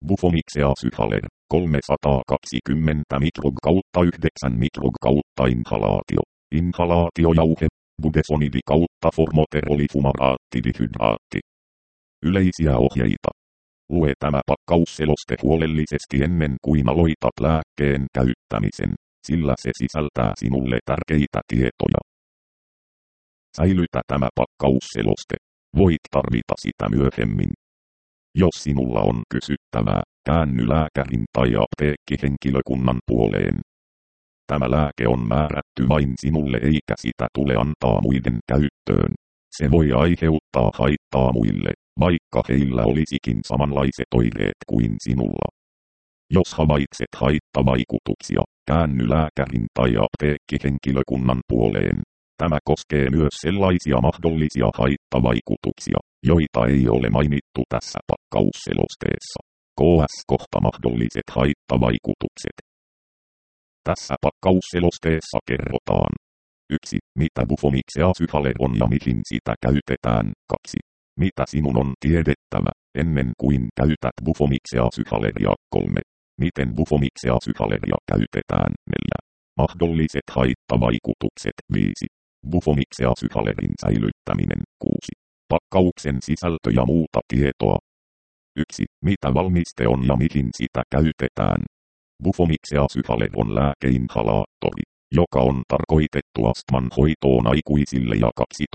Bufomixea syhaler, 320 mikrog/9 mikrog/inhalaatio. Inhalaatiojauhe, budesonidi formoterolifumaraattidihydraatti. Yleisiä ohjeita. Lue tämä pakkausseloste huolellisesti ennen kuin aloitat lääkkeen käyttämisen, sillä se sisältää sinulle tärkeitä tietoja. Säilytä tämä pakkausseloste. Voit tarvita sitä myöhemmin. Jos sinulla on kysyttävää, käänny lääkärin tai apteekkihenkilökunnan puoleen. Tämä lääke on määrätty vain sinulle eikä sitä tule antaa muiden käyttöön. Se voi aiheuttaa haittaa muille, vaikka heillä olisikin samanlaiset oireet kuin sinulla. Jos havaitset haittavaikutuksia, käänny lääkärin tai apteekkihenkilökunnan puoleen. Tämä koskee myös sellaisia mahdollisia haittavaikutuksia, joita ei ole mainittu tässä pakkausselosteessa. KS-kohta mahdolliset haittavaikutukset. Tässä pakkausselosteessa kerrotaan 1. Mitä Bufomixea syhaler on ja mihin sitä käytetään. 2. Mitä sinun on tiedettävä, ennen kuin käytät Bufomixea syhaleria. 3. Miten Bufomixea syhaleria käytetään. 4. Mahdolliset haittavaikutukset. 5. Bufomixea syhalerin säilyttäminen. 6. Pakkauksen sisältö ja muuta tietoa. 1. Mitä valmiste on ja mihin sitä käytetään. Bufomixea syhaler on lääkeinhalaattori, joka on tarkoitettu astman hoitoon aikuisille ja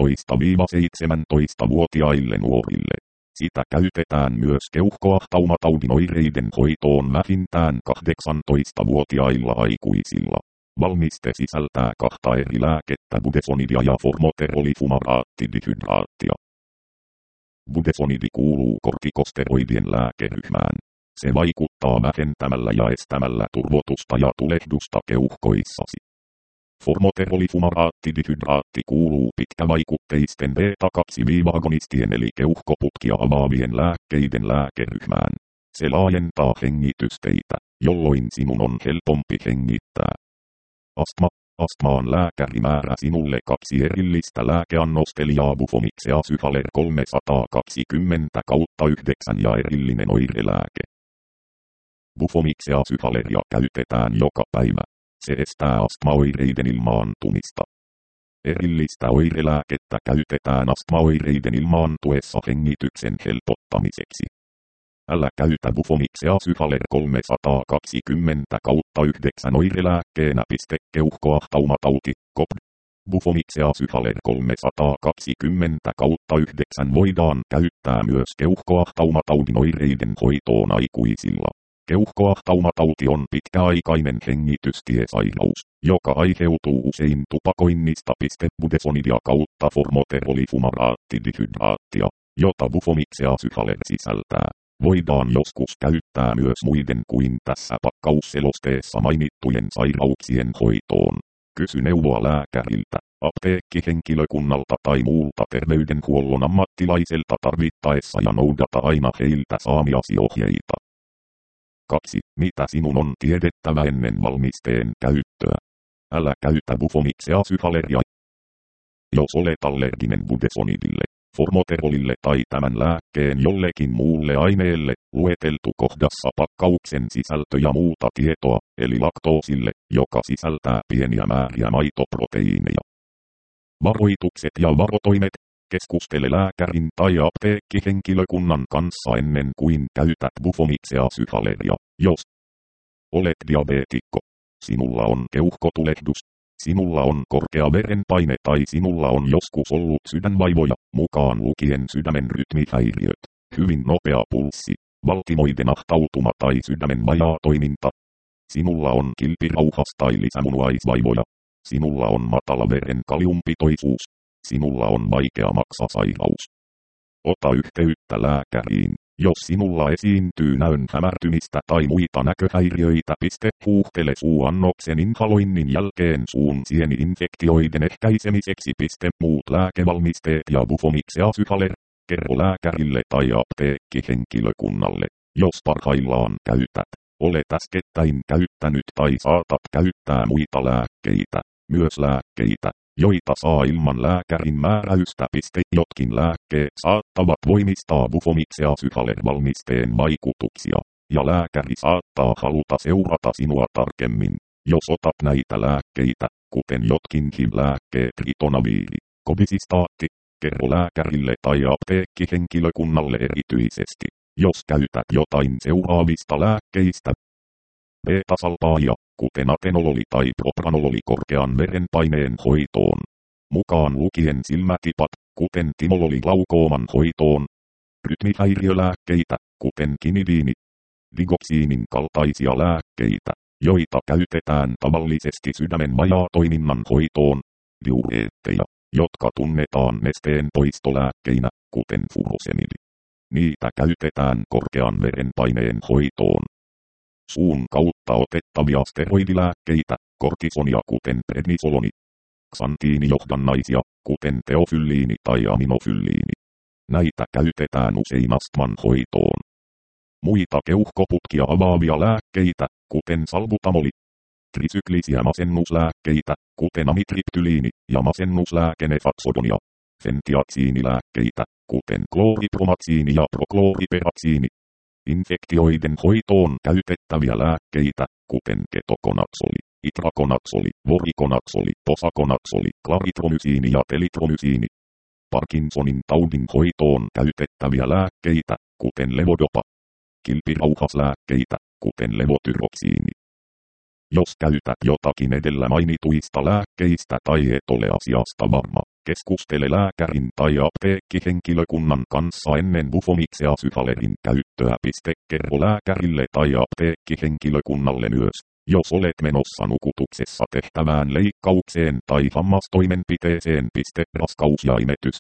12–17-vuotiaille nuorille. Sitä käytetään myös keuhkoahtaumatautin oireiden hoitoon vähintään 18-vuotiailla aikuisilla. Valmiste sisältää 2 eri lääkettä, budesonidia ja formoterolifumaraattidihydraattia. Budesonidi kuuluu kortikosteroidien lääkeryhmään. Se vaikuttaa vähentämällä ja estämällä turvotusta ja tulehdusta keuhkoissasi. Formoterolifumaraattidihydraatti kuuluu pitkävaikutteisten beta-2-agonistien eli keuhkoputkia avaavien lääkkeiden lääkeryhmään. Se laajentaa hengitysteitä, jolloin sinun on helpompi hengittää. Astmaan lääkäri määrää sinulle 2 erillistä lääkeannostelijaa Bufomixea syhaler 320/9 ja erillinen oirelääke. Bufomixea syhaleria käytetään joka päivä. Se estää astmaoireiden ilmaantumista. Erillistä oirelääkettä käytetään astmaoireiden ilmaantuessa hengityksen helpottamiseksi. Älä käytä Bufomixea syhaler 320/9 oirelääkkeenä. Keuhkoahtaumatauti, COPD. Bufomixea syhaler 320/9 voidaan käyttää myös keuhkoahtaumatautin oireiden hoitoon aikuisilla. Keuhkoahtaumatauti on pitkäaikainen hengitystiesairaus, joka aiheutuu usein tupakoinnista. Budesonidia kautta formoterolifumaraattidihydraattia, jota Bufomixea syhaler sisältää, voidaan joskus käyttää myös muiden kuin tässä pakkausselosteessa mainittujen sairauksien hoitoon. Kysy neuvoa lääkäriltä, apteekkihenkilökunnalta tai muulta terveydenhuollon ammattilaiselta tarvittaessa ja noudata aina heiltä saamiasi ohjeita. 2. Mitä sinun on tiedettävä ennen valmisteen käyttöä? Älä käytä Bufomixea syhaleria. Jos olet allerginen budesonidille, formoterolille tai tämän lääkkeen jollekin muulle aineelle, lueteltu kohdassa pakkauksen sisältö ja muuta tietoa, eli laktoosille, joka sisältää pieniä määriä maitoproteiineja. Varoitukset ja varotoimet. Keskustele lääkärin tai apteekkihenkilökunnan kanssa ennen kuin käytät Bufomixea syhaleria. Jos olet diabeetikko, sinulla on keuhkotulehdus, sinulla on korkea verenpaine tai sinulla on joskus ollut sydänvaivoja, mukaan lukien sydämen rytmihäiriöt, hyvin nopea pulssi, valtimoiden ahtautuma tai sydämen vajaa toiminta. Sinulla on kilpirauhas tai lisämunuaisvaivoja. Sinulla on matala veren kaliumpitoisuus. Sinulla on vaikea maksasairaus. Ota yhteyttä lääkäriin, jos sinulla esiintyy näön hämärtymistä tai muita näköhäiriöitä. Huuhtele suuannoksen inhaloinnin jälkeen suun sieni-infektioiden ehkäisemiseksi. Muut lääkevalmisteet ja Bufomixea syhaler. Kerro lääkärille tai apteekkihenkilökunnalle, jos parhaillaan käytät, olet äskettäin käyttänyt tai saatat käyttää muita lääkkeitä, myös lääkkeitä, joita saa ilman lääkärin määräystä. Jotkin lääkkeet saattavat voimistaa Bufomixea syhaler valmisteen vaikutuksia, ja lääkäri saattaa haluta seurata sinua tarkemmin, jos otat näitä lääkkeitä, kuten jotkin HIV-lääkkeet ritonaviiri, kovisistaatti. Kerro lääkärille tai apteekkihenkilökunnalle erityisesti, jos käytät jotain seuraavista lääkkeistä. Beta-salpaaja, kuten atenololi tai propranololi korkean verenpaineen hoitoon. Mukaan lukien silmätipat, kuten timololi glaukooman hoitoon. Rytmihäiriölääkkeitä, kuten kinidiini. Digoksiinin kaltaisia lääkkeitä, joita käytetään tavallisesti sydämen vajaatoiminnan hoitoon. Diureetteja, jotka tunnetaan nesteen poistolääkkeinä, kuten furosemidi. Niitä käytetään korkean verenpaineen hoitoon. Suun kautta otettavia steroidilääkkeitä, kortisonia kuten prednisoloni. Xantiinijohdannaisia, kuten teofylliini tai aminofylliini. Näitä käytetään usein astman hoitoon. Muita keuhkoputkia avaavia lääkkeitä, kuten salbutamoli. Trisyklisiä masennuslääkkeitä, kuten amitriptyliini ja masennuslääke nefaksodonia. Fentiatsiinilääkkeitä, kuten klooripromatsiini ja proklooriperatsiini. Infektioiden hoitoon käytettäviä lääkkeitä, kuten ketokonaksoli, itrakonaksoli, vorikonaksoli, posakonaksoli, klaritromysiini ja telitromysiini. Parkinsonin taudin hoitoon käytettäviä lääkkeitä, kuten levodopa. Kilpirauhaslääkkeitä, kuten levotyroksiini. Jos käytät jotakin edellä mainituista lääkkeistä tai et ole asiasta varma, keskustele lääkärin tai apteekkihenkilökunnan kanssa ennen Bufomixea Syhalerin käyttöä. Kerro lääkärille tai apteekkihenkilökunnalle myös, jos olet menossa nukutuksessa tehtävään leikkaukseen tai hammastoimenpiteeseen. Raskaus ja imetys.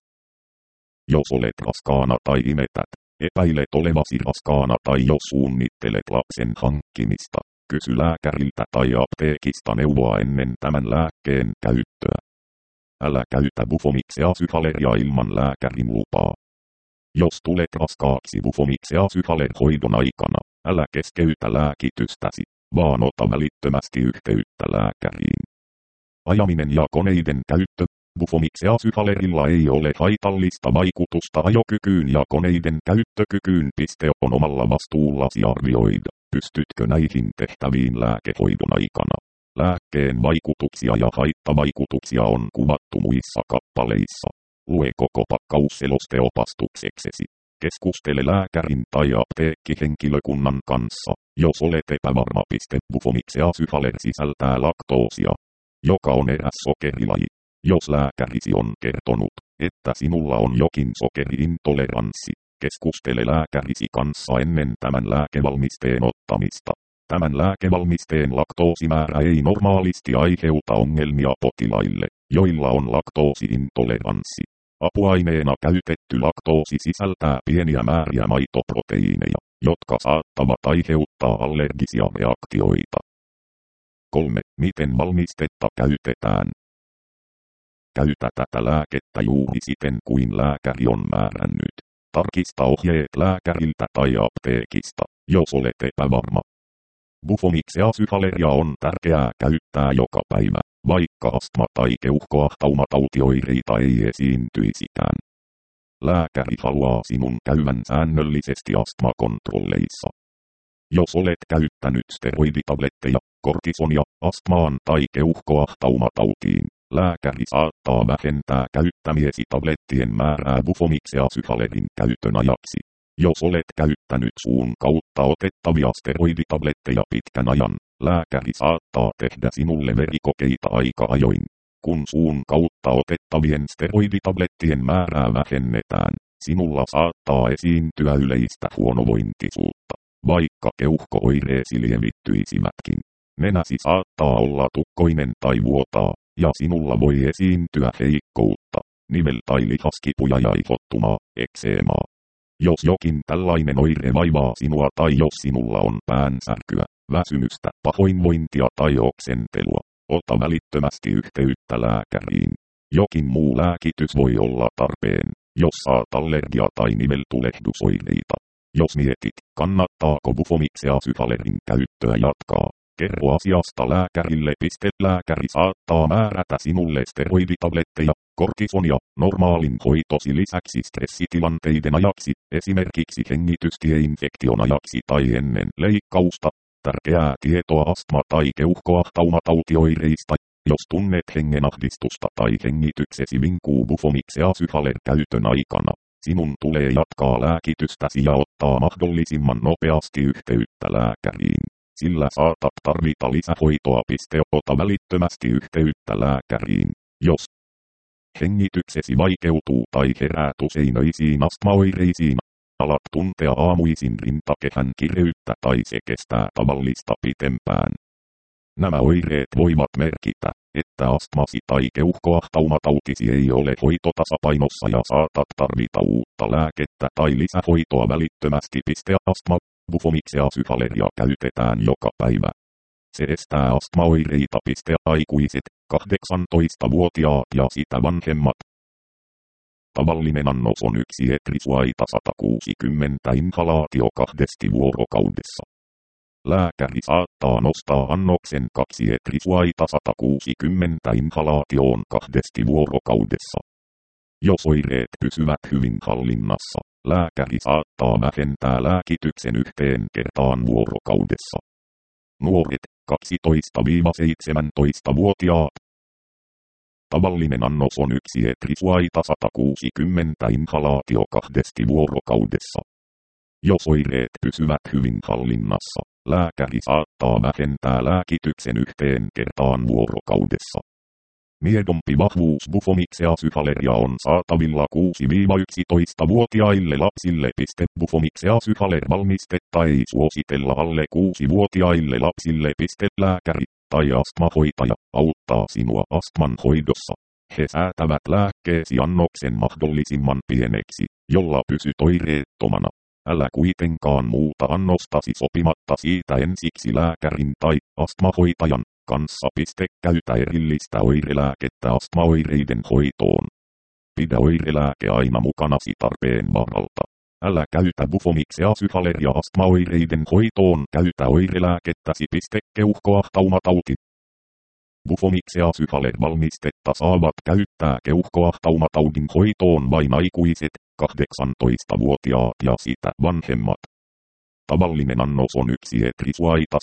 Jos olet raskaana tai imetät, epäilet olevasi raskaana tai jos suunnittelet lapsen hankkimista, kysy lääkäriltä tai apteekista neuvoa ennen tämän lääkkeen käyttöä. Älä käytä Bufomixea Syhaleria ilman lääkärin lupaa. Jos tulet raskaaksi Bufomixea Syhaler-hoidon aikana, älä keskeytä lääkitystäsi, vaan ota välittömästi yhteyttä lääkäriin. Ajaminen ja koneiden käyttö. Bufomixea Syhalerilla ei ole haitallista vaikutusta ajokykyyn ja koneiden käyttökykyyn. On omalla vastuullasi arvioida, pystytkö näihin tehtäviin lääkehoidon aikana. Lääkkeen vaikutuksia ja haittavaikutuksia on kuvattu muissa kappaleissa. Lue koko pakkausseloste opastukseksesi. Keskustele lääkärin tai apteekkihenkilökunnan kanssa, jos olet epävarma. Bufomixea Syhaler sisältää laktoosia, joka on eräs sokerilaji. Jos lääkärisi on kertonut, että sinulla on jokin sokeriintoleranssi, keskustele lääkärisi kanssa ennen tämän lääkevalmisteen ottamista. Tämän lääkevalmisteen laktoosimäärä ei normaalisti aiheuta ongelmia potilaille, joilla on laktoosiintoleranssi. Apuaineena käytetty laktoosi sisältää pieniä määriä maitoproteiineja, jotka saattavat aiheuttaa allergisia reaktioita. 3. Miten valmistetta käytetään? Käytä tätä lääkettä juuri siten kuin lääkäri on määrännyt. Tarkista ohjeet lääkäriltä tai apteekista, jos olet epävarma. Bufomixea Syhaleria on tärkeää käyttää joka päivä, vaikka astma- tai keuhkoahtaumatauti-oireita ei esiintyisikään. Lääkäri haluaa sinun käyvän säännöllisesti astmakontrolleissa. Jos olet käyttänyt steroiditabletteja, kortisonia, astmaan tai keuhkoahtaumatautiin, lääkäri saattaa vähentää käyttämiesi tablettien määrää Bufomixea Syhalerin käytön ajaksi. Jos olet käyttänyt suun kautta otettavia steroiditabletteja pitkän ajan, lääkäri saattaa tehdä sinulle verikokeita aika ajoin. Kun suun kautta otettavien steroiditablettien määrää vähennetään, sinulla saattaa esiintyä yleistä huonovointisuutta, vaikka keuhko-oireesi lievittyisivätkin. Nenäsi saattaa olla tukkoinen tai vuotaa, ja sinulla voi esiintyä heikkoutta, nivel- tai lihaskipuja ja ihottumaa, ekseemaa. Jos jokin tällainen oire vaivaa sinua tai jos sinulla on päänsärkyä, väsymystä, pahoinvointia tai oksentelua, ota välittömästi yhteyttä lääkäriin. Jokin muu lääkitys voi olla tarpeen, jos saat allergia- tai niveltulehdusoireita. Jos mietit, kannattaako Bufomixea Syhalerin käyttöä jatkaa, Kerro asiasta lääkärille. Lääkäri saattaa määrätä sinulle steroiditabletteja, kortisonia, normaalin hoitosi lisäksi stressitilanteiden ajaksi, esimerkiksi hengitystieinfektion ajaksi tai ennen leikkausta. Tärkeää tietoa astma- tai keuhkoahtaumatauti-oireista. Jos tunnet hengenahdistusta tai hengityksesi vinkuu Bufomixea Syhaler käytön aikana, sinun tulee jatkaa lääkitystäsi ja ottaa mahdollisimman nopeasti yhteyttä lääkäriin, sillä saatat tarvita lisähoitoa. Ota välittömästi yhteyttä lääkäriin, jos hengityksesi vaikeutuu tai heräät useinöisiin astmaoireisiin. Alat tuntea aamuisin rintakehän kireyttä tai se kestää tavallista pitempään. Nämä oireet voivat merkitä, että astmasi tai keuhkoahtaumatauti ei ole hoitotasapainossa ja saatat tarvita uutta lääkettä tai lisähoitoa välittömästi. Astma. Bufomixea Syhaleria käytetään joka päivä. Se estää astmaoireita. Aikuiset, 18-vuotiaat ja sitä vanhemmat. Tavallinen annos on 1 etrisuaita 160 inhalaatio 2 vuorokaudessa. Lääkäri saattaa nostaa annoksen 2 etrisuaita 160 inhalaatioon 2 vuorokaudessa. Jos oireet pysyvät hyvin hallinnassa, lääkäri saattaa vähentää lääkityksen 1 kertaan vuorokaudessa. Nuoret, 12–17-vuotiaat. Tavallinen annos on 1 etrisuaita 160 inhalaatio 2 vuorokaudessa. Jos oireet pysyvät hyvin hallinnassa, lääkäri saattaa vähentää lääkityksen 1 kertaan vuorokaudessa. Miedompi vahvuus Bufomixea Syhaleria on saatavilla 6–11-vuotiaille lapsille. Bufomixea Syhaler valmistetta ei suositella alle 6-vuotiaille lapsille. Lääkäri tai astmahoitaja auttaa sinua astman hoidossa. He säätävät lääkkeesi annoksen mahdollisimman pieneksi, jolla pysyt oireettomana. Älä kuitenkaan muuta annostasi sopimatta siitä ensiksi lääkärin tai astmahoitajan kanssa. Käytä erillistä oirelääkettä astmaoireiden hoitoon. Pidä oirelääke aina mukanasi tarpeen varalta. Älä käytä Bufomixea Syhaleria astmaoireiden hoitoon. Käytä oirelääkettäsi. Keuhkoahtaumatauti. Bufomixea Syhaler valmistetta saavat käyttää keuhkoahtaumataudin hoitoon vain aikuiset, 18-vuotiaat ja sitä vanhemmat. Tavallinen annos on 1 etrisuaita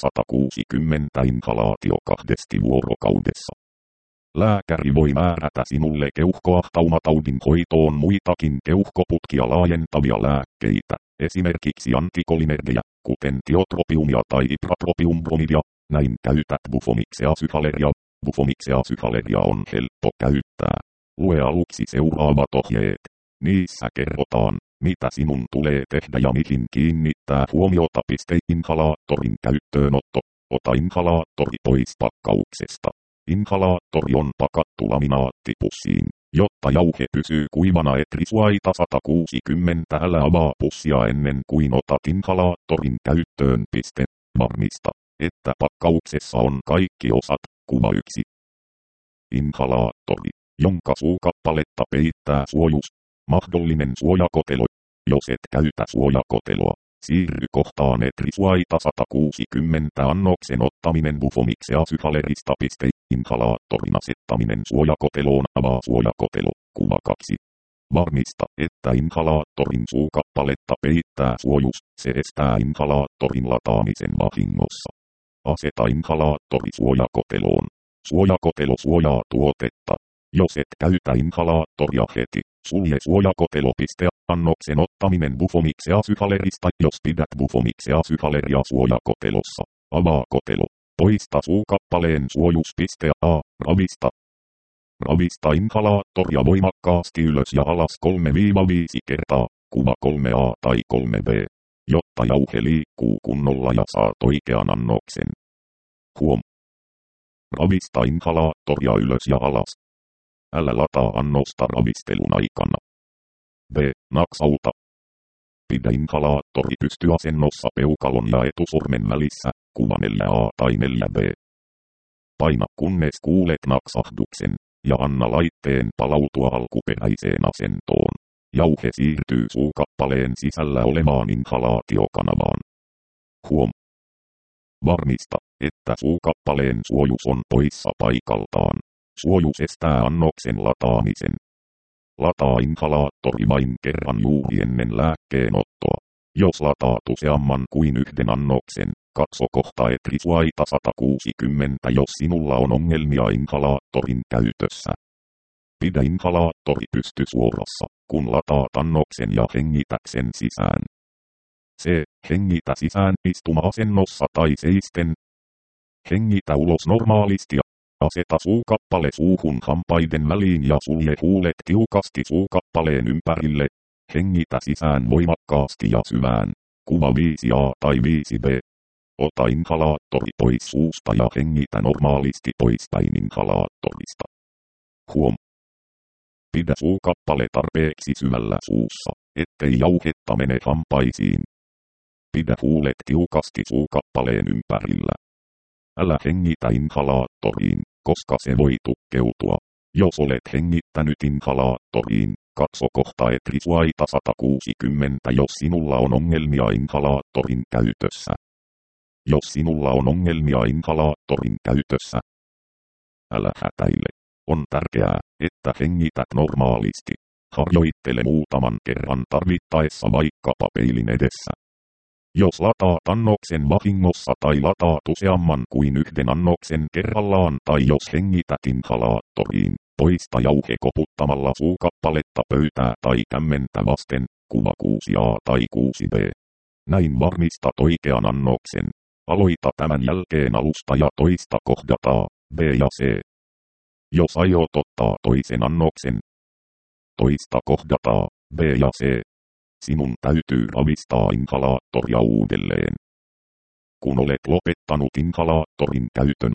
160 inhalaatio 2 vuorokaudessa. Lääkäri voi määrätä sinulle keuhkoahtaumatautin hoitoon muitakin keuhkoputkia laajentavia lääkkeitä, esimerkiksi antikolinergejä, kuten tiotropiumia tai ipratropiumbromidia. Näin käytät Bufomixea Syhaleria. Bufomixea Syhaleria on helppo käyttää. Lue aluksi seuraavat ohjeet. Niissä kerrotaan, mitä sinun tulee tehdä ja mihin kiinnittää huomiota. Inhalaattorin käyttöönotto. Ota inhalaattori pois pakkauksesta. Inhalaattori on pakattu laminaattipussiin, jotta jauhe pysyy kuivana etrisuaita 160. Älä avaa pussia ennen kuin otat inhalaattorin käyttöön. Varmista, että pakkauksessa on kaikki osat. Kuva 1. Inhalaattori, jonka suukappaletta peittää suojus. Mahdollinen suojakotelo. Jos et käytä suojakoteloa, siirry kohtaan etrisuaita 160 annoksen ottaminen Bufomixea Syhalerista. Inhalaattorin asettaminen suojakoteloon. Avaa suojakotelo. Kuva 2. Varmista, että inhalaattorin suukappaletta peittää suojus. Se estää inhalaattorin lataamisen vahingossa. Aseta inhalaattori suojakoteloon. Suojakotelo suojaa tuotetta. Jos et käytä inhalaattoria heti, sulje suojakotelo. Annoksen ottaminen Bufomixea Syhalerista. Jos pidät Bufomixea Syhaleria suojakotelossa, avaa kotelo. Poista suukappaleen suojus. Ravista. Ravista inhalaattoria voimakkaasti ylös ja alas 3–5 kertaa. Kuva 3a tai 3b. Jotta jauhe liikkuu kunnolla ja saat oikean annoksen. Huom. Ravista inhalaattoria ylös ja alas. Älä lataa annosta ravistelun aikana. B. Naksauta. Pidä inhalaattori pystyasennossa peukalon ja etusormen välissä, kuva 4a tai 4b. Paina kunnes kuulet naksahduksen, ja anna laitteen palautua alkuperäiseen asentoon. Jauhe siirtyy suukappaleen sisällä olevaan inhalaatiokanavaan. Huom. Varmista, että suukappaleen suojus on poissa paikaltaan. Suojus estää annoksen lataamisen. Lataa inhalaattori vain kerran juuri ennen lääkkeenottoa. Jos lataat useamman kuin yhden annoksen, katso kohta etrisuaita 160, jos sinulla on ongelmia inhalaattorin käytössä. Pidä inhalaattori pystysuorassa, kun lataat annoksen ja hengität sen sisään. Hengitä sisään istuma-asennossa tai seisten. Hengitä ulos normaalisti ja aseta suukappale suuhun hampaiden väliin ja sulje huulet tiukasti suukappaleen ympärille. Hengitä sisään voimakkaasti ja syvään. Kuva 5a tai 5b. Ota inhalaattori pois suusta ja hengitä normaalisti poispäin inhalaattorista. Huom. Pidä suukappale tarpeeksi syvällä suussa, ettei jauhetta mene hampaisiin. Pidä huulet tiukasti suukappaleen ympärillä. Älä hengitä inhalaattoriin, koska se voi tukkeutua. Jos olet hengittänyt inhalaattoriin, katso kohta etrisuaita 160, jos sinulla on ongelmia inhalaattorin käytössä. Jos sinulla on ongelmia inhalaattorin käytössä, älä hätäile. On tärkeää, että hengität normaalisti. Harjoittele muutaman kerran tarvittaessa vaikkapa peilin edessä. Jos lataat annoksen vahingossa tai lataat useamman kuin yhden annoksen kerrallaan tai jos hengität inhalaattoriin, poista jauhe koputtamalla suukappaletta pöytää tai kämmentä vasten, kuva 6a tai 6b. Näin varmistat oikean annoksen. Aloita tämän jälkeen alusta ja toista kohdataa, B ja C. Jos aiot ottaa toisen annoksen, toista kohdataa, B ja C. Sinun täytyy ravistaa inhalaattoria uudelleen. Kun olet lopettanut inhalaattorin käytön,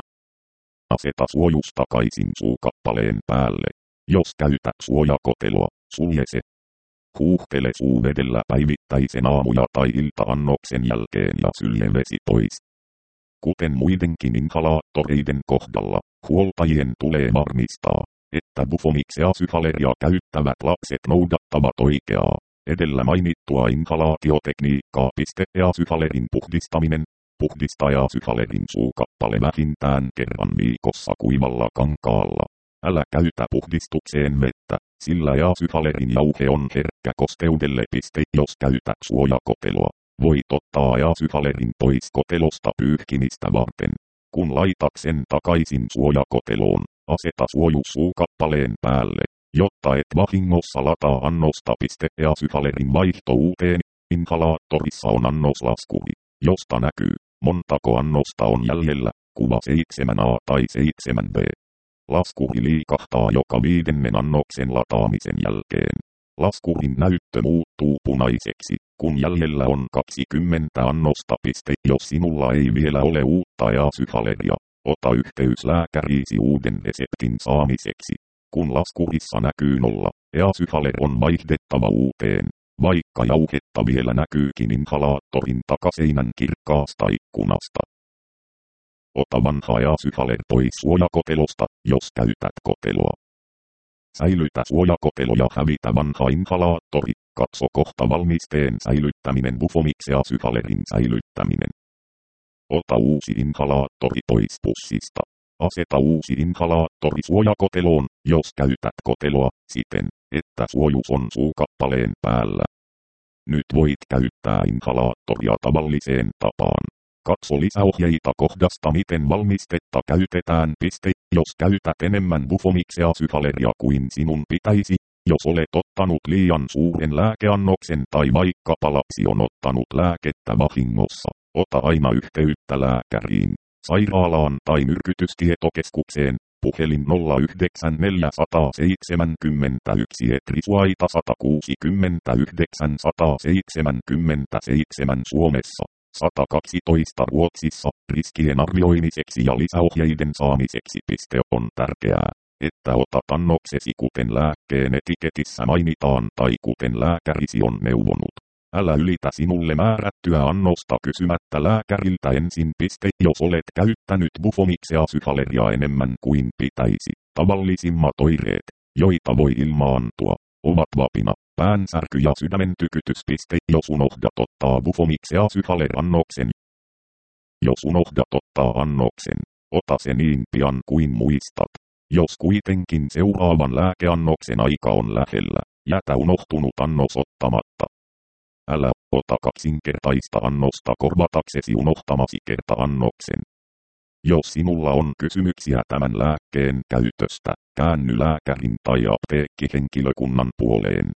aseta suojus takaisin suukappaleen päälle. Jos käytät suojakoteloa, sulje se. Huuhtele suuvedellä päivittäisen aamu- tai ilta-annoksen jälkeen ja sylje vesi pois. Kuten muidenkin inhalaattoreiden kohdalla, huoltajien tulee varmistaa, että Bufomixea Syhaleria käyttävät lapset noudattavat oikeaa, edellä mainittua inhalaatiotekniikkaa. Syhalerin puhdistaminen. Puhdista Syhalerin suukappale vähintään kerran viikossa kuivalla kankaalla. Älä käytä puhdistukseen vettä, sillä Syhalerin jauhe on herkkä kosteudelle. Jos käytät suojakoteloa, voit ottaa Syhalerin pois kotelosta pyyhkimistä varten. Kun laitat sen takaisin suojakoteloon, aseta suojus suukappaleen päälle, jotta et vahingossa lataa annosta. Syhalerin vaihto uuteen. Inhalaattorissa on annoslaskuri, josta näkyy, montako annosta on jäljellä, kuva 7a tai 7b. Laskuri liikahtaa joka 5. annoksen lataamisen jälkeen. Laskurin näyttö muuttuu punaiseksi, kun jäljellä on 20 annosta. Jos sinulla ei vielä ole uutta Syhaleria, ota yhteys lääkäriisi uuden reseptin saamiseksi. Kun laskurissa näkyy 0, Syhaler on vaihdettava uuteen, vaikka jauhetta vielä näkyykin inhalaattorin takaseinän kirkkaasta ikkunasta. Ota vanha Syhaler pois suojakotelosta, jos käytät koteloa. Säilytä suojakotelo ja hävitä vanha inhalaattori. Katso kohta valmisteen säilyttäminen. Bufomixea Syhalerin säilyttäminen. Ota uusi inhalaattori pois pussista. Aseta uusi inhalaattori suojakoteloon, jos käytät koteloa, siten, että suojus on suukappaleen päällä. Nyt voit käyttää inhalaattoria tavalliseen tapaan. Katso lisäohjeita kohdasta miten valmistetta käytetään. Jos käytät enemmän Bufomixea Syhaleria kuin sinun pitäisi, jos olet ottanut liian suuren lääkeannoksen tai vaikkapa lapsi on ottanut lääkettä vahingossa, ota aina yhteyttä lääkäriin, sairaalaan tai myrkytystietokeskukseen, puhelin 09471 etrisuaita 169 177 Suomessa. 112 Ruotsissa, riskien arvioimiseksi ja lisäohjeiden saamiseksi. On tärkeää, että otat annoksesi kuten lääkkeen etiketissä mainitaan tai kuten lääkärisi on neuvonut. Älä ylitä sinulle määrättyä annosta kysymättä lääkäriltä ensin. Jos olet käyttänyt Bufomixea Syhaleria enemmän kuin pitäisi, tavallisimmat oireet, joita voi ilmaantua, ovat vapina, päänsärky ja sydämen tykytys. Jos unohdat ottaa Bufomixea Syhaler-annoksen, Jos unohdat ottaa annoksen, ota se niin pian kuin muistat. Jos kuitenkin seuraavan lääkeannoksen aika on lähellä, jätä unohtunut annos ottamatta. Älä ota kaksinkertaista annosta korvataksesi unohtamasi kerta-annoksen. Jos sinulla on kysymyksiä tämän lääkkeen käytöstä, käänny lääkärin tai apteekkihenkilökunnan puoleen.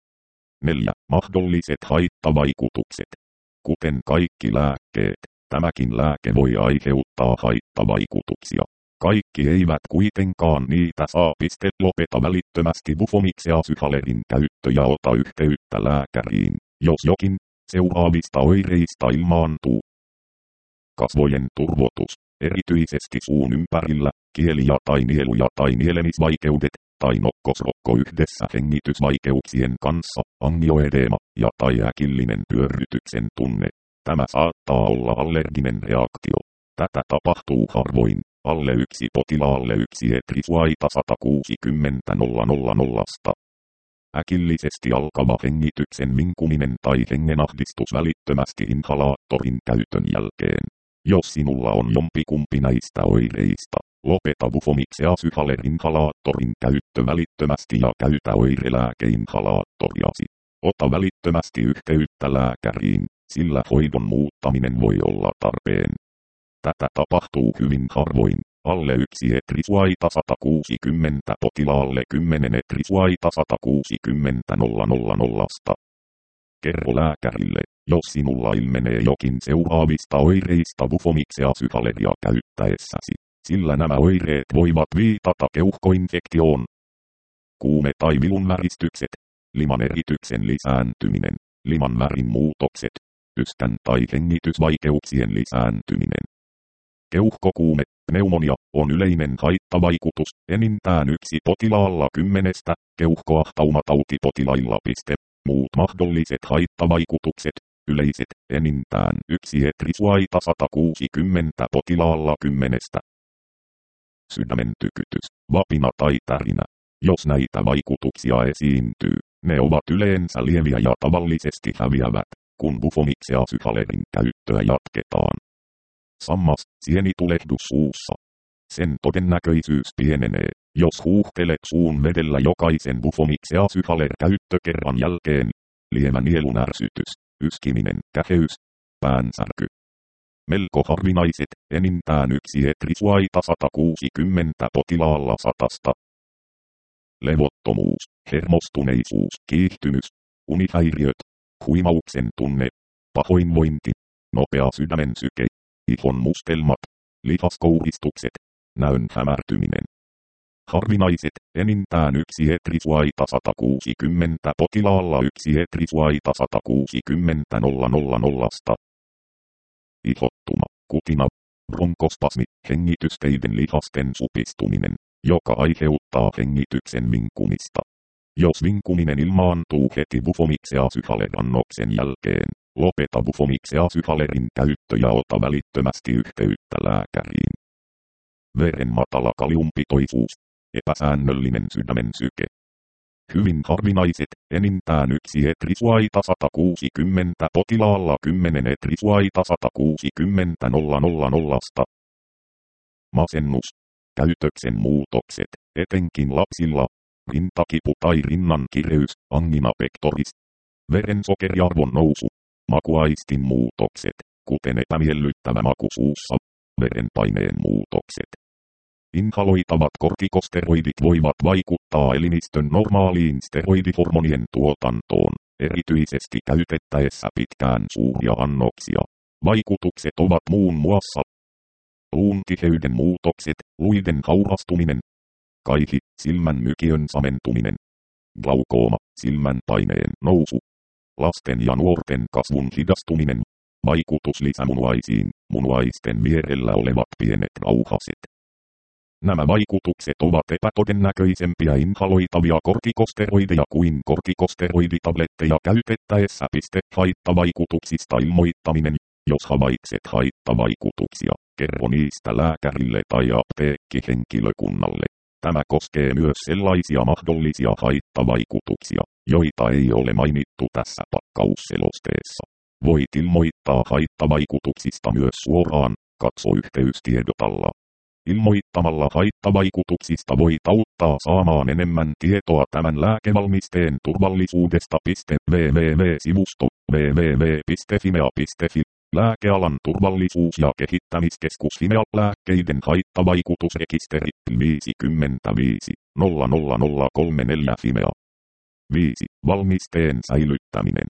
4. Mahdolliset haittavaikutukset. Kuten kaikki lääkkeet, tämäkin lääke voi aiheuttaa haittavaikutuksia. Kaikki eivät kuitenkaan niitä saa. Lopeta välittömästi Bufomixea-syhalerin käyttö ja ota yhteyttä lääkäriin, jos jokin seuraavista oireista ilmaantuu. Kasvojen turvotus, erityisesti suun ympärillä, kieliä tai nieluja tai nielemisvaikeudet, tai nokkosrokko yhdessä hengitysvaikeuksien kanssa, angioedeema ja tai äkillinen pyörrytyksen tunne. Tämä saattaa olla allerginen reaktio. Tätä tapahtuu harvoin. Alle 1 potilaalle 1 etrisuaita 160 000. Äkillisesti alkava hengityksen vinkuminen tai hengenahdistus välittömästi inhalaattorin käytön jälkeen. Jos sinulla on jompikumpi näistä oireista, lopeta Bufomixea-syhalerin-inhalaattorin käyttö välittömästi ja käytä oirelääkeinhalaattoriasi. Ota välittömästi yhteyttä lääkäriin, sillä hoidon muuttaminen voi olla tarpeen. Tätä tapahtuu hyvin harvoin. Alle 1 etrisuaita 160 potilaalle 10 etrisuaita 160 000. Kerro lääkärille, jos sinulla ilmenee jokin seuraavista oireista Bufomixea-syhaleria käyttäessäsi, sillä nämä oireet voivat viitata keuhkoinfektioon. Kuume tai vilunväristykset, liman erityksen lisääntyminen, liman värin muutokset, yskän tai hengitysvaikeuksien lisääntyminen. Keuhkokuume, pneumonia, on yleinen haittavaikutus, enintään 1 potilaalla 10, keuhkoahtaumatauti-potilailla. Muut mahdolliset haittavaikutukset, yleiset, enintään 1 etrisuaita 160 potilaalla 10. Sydämen tykytys, vapina tai tärinä. Jos näitä vaikutuksia esiintyy, ne ovat yleensä lieviä ja tavallisesti häviävät, kun Bufomixea-syhalerin käyttöä jatketaan. Sammas, sienitulehdus suussa. Sen todennäköisyys pienenee, jos huuhtelet suun vedellä jokaisen Bufomixea-syhaler-käyttökerran jälkeen. Lievä nielunärsytys, yskiminen, käheys, päänsärky. Melko harvinaiset, enintään 1 etrisuaita 160 potilaalla 100. Levottomuus, hermostuneisuus, kiihtymys, unihäiriöt, huimauksen tunne, pahoinvointi, nopea sydämen syke, ihon mustelmat, lihaskouristukset, näön hämärtyminen. Harvinaiset, enintään 1 etrisuaita 160 potilaalla 1 etrisuaita 160 000. Ihottuma, kutina, bronkospasmi, hengitysteiden lihasten supistuminen, joka aiheuttaa hengityksen vinkumista. Jos vinkuminen ilmaantuu heti Bufomixea-syhalerin-annoksen jälkeen, lopeta Bufomixea-syhalerin käyttö ja ota välittömästi yhteyttä lääkäriin. Veren matala kaliumpitoisuus, epäsäännöllinen sydämen syke. Hyvin harvinaiset, enintään 1 etrisuaita 160 potilaalla 10 etrisuaita 160 000. Masennus, käytöksen muutokset, etenkin lapsilla, rintakipu tai rinnan kireys, angina pectoris, verensokeriarvon nousu, makuaistin muutokset, kuten epämiellyttävä maku suussa, verenpaineen muutokset. Inhaloitavat kortikosteroidit voivat vaikuttaa elimistön normaaliin steroidihormonien tuotantoon, erityisesti käytettäessä pitkään suuria annoksia. Vaikutukset ovat muun muassa luun tiheyden muutokset, luiden haurastuminen, kaihi, silmän mykiön samentuminen, glaukooma, silmän paineen nousu, lasten ja nuorten kasvun hidastuminen, vaikutus lisämunuaisiin, munuaisten vierellä olevat pienet rauhaset. Nämä vaikutukset ovat epätodennäköisempiä inhaloitavia kortikosteroideja kuin kortikosteroiditabletteja käytettäessä. Haittavaikutuksista ilmoittaminen. Jos havaitset haittavaikutuksia, kerro niistä lääkärille tai apteekkihenkilökunnalle. Tämä koskee myös sellaisia mahdollisia haittavaikutuksia, joita ei ole mainittu tässä pakkausselosteessa. Voit ilmoittaa haittavaikutuksista myös suoraan, katso yhteystiedot alla. Ilmoittamalla haittavaikutuksista voit auttaa saamaan enemmän tietoa tämän lääkevalmisteen turvallisuudesta. www.sivusto www.fimea.fi Lääkealan turvallisuus- ja kehittämiskeskus Fimea lääkkeiden haittavaikutusrekisteri 55 00034 Fimea. 5. Valmisteen säilyttäminen.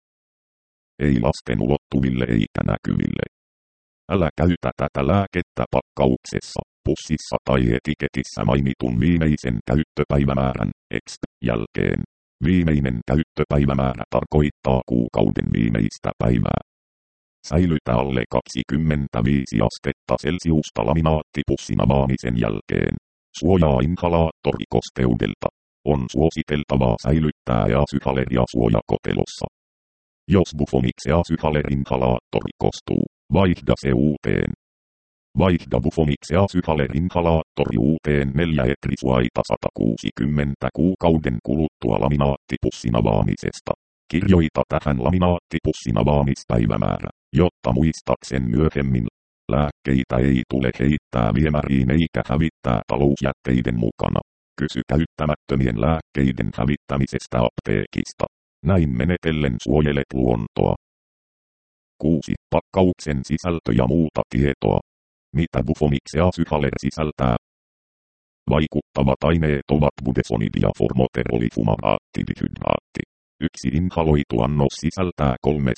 Ei lasten ulottuville eikä näkyville. Älä käytä tätä lääkettä pakkauksessa, pussissa tai etiketissä mainitun viimeisen käyttöpäivämäärän jälkeen. Viimeinen käyttöpäivämäärä tarkoittaa kuukauden viimeistä päivää. Säilytä alle 25 astetta Celsiusta laminaattipussin avaamisen jälkeen. Suojaa inhalaattorikosteudelta. On suositeltavaa säilyttää Easyhaler suojakotelossa. Jos Bufomix Easyhaler inhalaattori kostuu, vaihda se uuteen. Vaihda Bufomix Easyhaler inhalaattori uuteen 4 etrisuaita 160 kuukauden kuluttua laminaattipussin avaamisesta. Kirjoita tähän laminaattipussin avaamispäivämäärä, jotta muistat sen myöhemmin. Lääkkeitä ei tule heittää viemäriin eikä hävittää talousjätteiden mukana. Kysy käyttämättömien lääkkeiden hävittämisestä apteekista. Näin menetellen suojelet luontoa. 6. Pakkauksen sisältö ja muuta tietoa. Mitä Bufomix Easyhaler sisältää? Vaikuttavat aineet ovat budesonidi ja formoterolifumaraatti. Yksi inhaloitu annos sisältää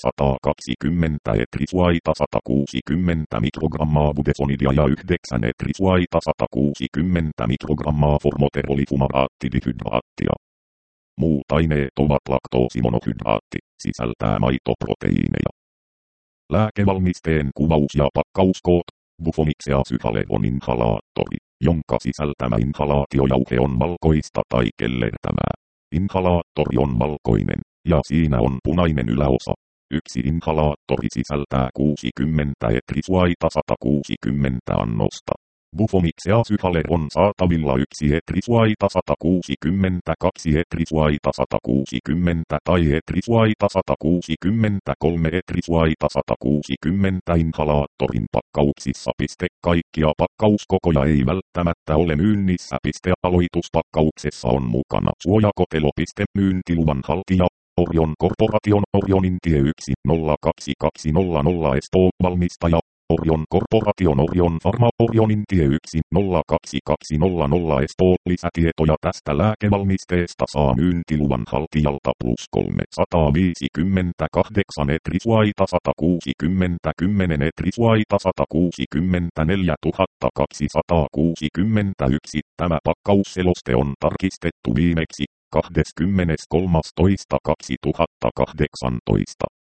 320 etrisuaita 160 mikrogrammaa budesonidia ja 9 etrisuaita 160 mikrogrammaa formoterolifumaraattidihydraattia. Muut aineet ovat laktoosimonohydraatti, sisältää maitoproteiineja. Lääkevalmisteen kuvaus ja pakkauskoot. Bufomix Easyhaler on inhalaattori, jonka sisältämä inhalaatiojauhe on valkoista tai kellertävää. Inhalaattori on valkoinen, ja siinä on punainen yläosa. Yksi inhalaattori sisältää 60 etrisuaita 160 annosta. Bufomix Easyhaler on saatavilla 1 etrisuaita 160, 2 etrisuaita 160 tai etrisuaita 163 etrisuaita 160 inhalaattorin pakkauksissa. Kaikkia pakkauskokoja ei välttämättä ole myynnissä. Aloituspakkauksessa on mukana suojakotelo. Myyntiluvan haltija Orion Corporation Orionin tie 1022000 Espoo valmistaja. Orion Corporation Orion Pharma Orionin tie 1022000 Espoo. Lisätietoja tästä lääkevalmisteesta saa myyntiluvan haltijalta +358 etrisuaita 160 10 etrisuaita 160 4261. Tämä pakkausseloste on tarkistettu viimeksi 23.2.2018.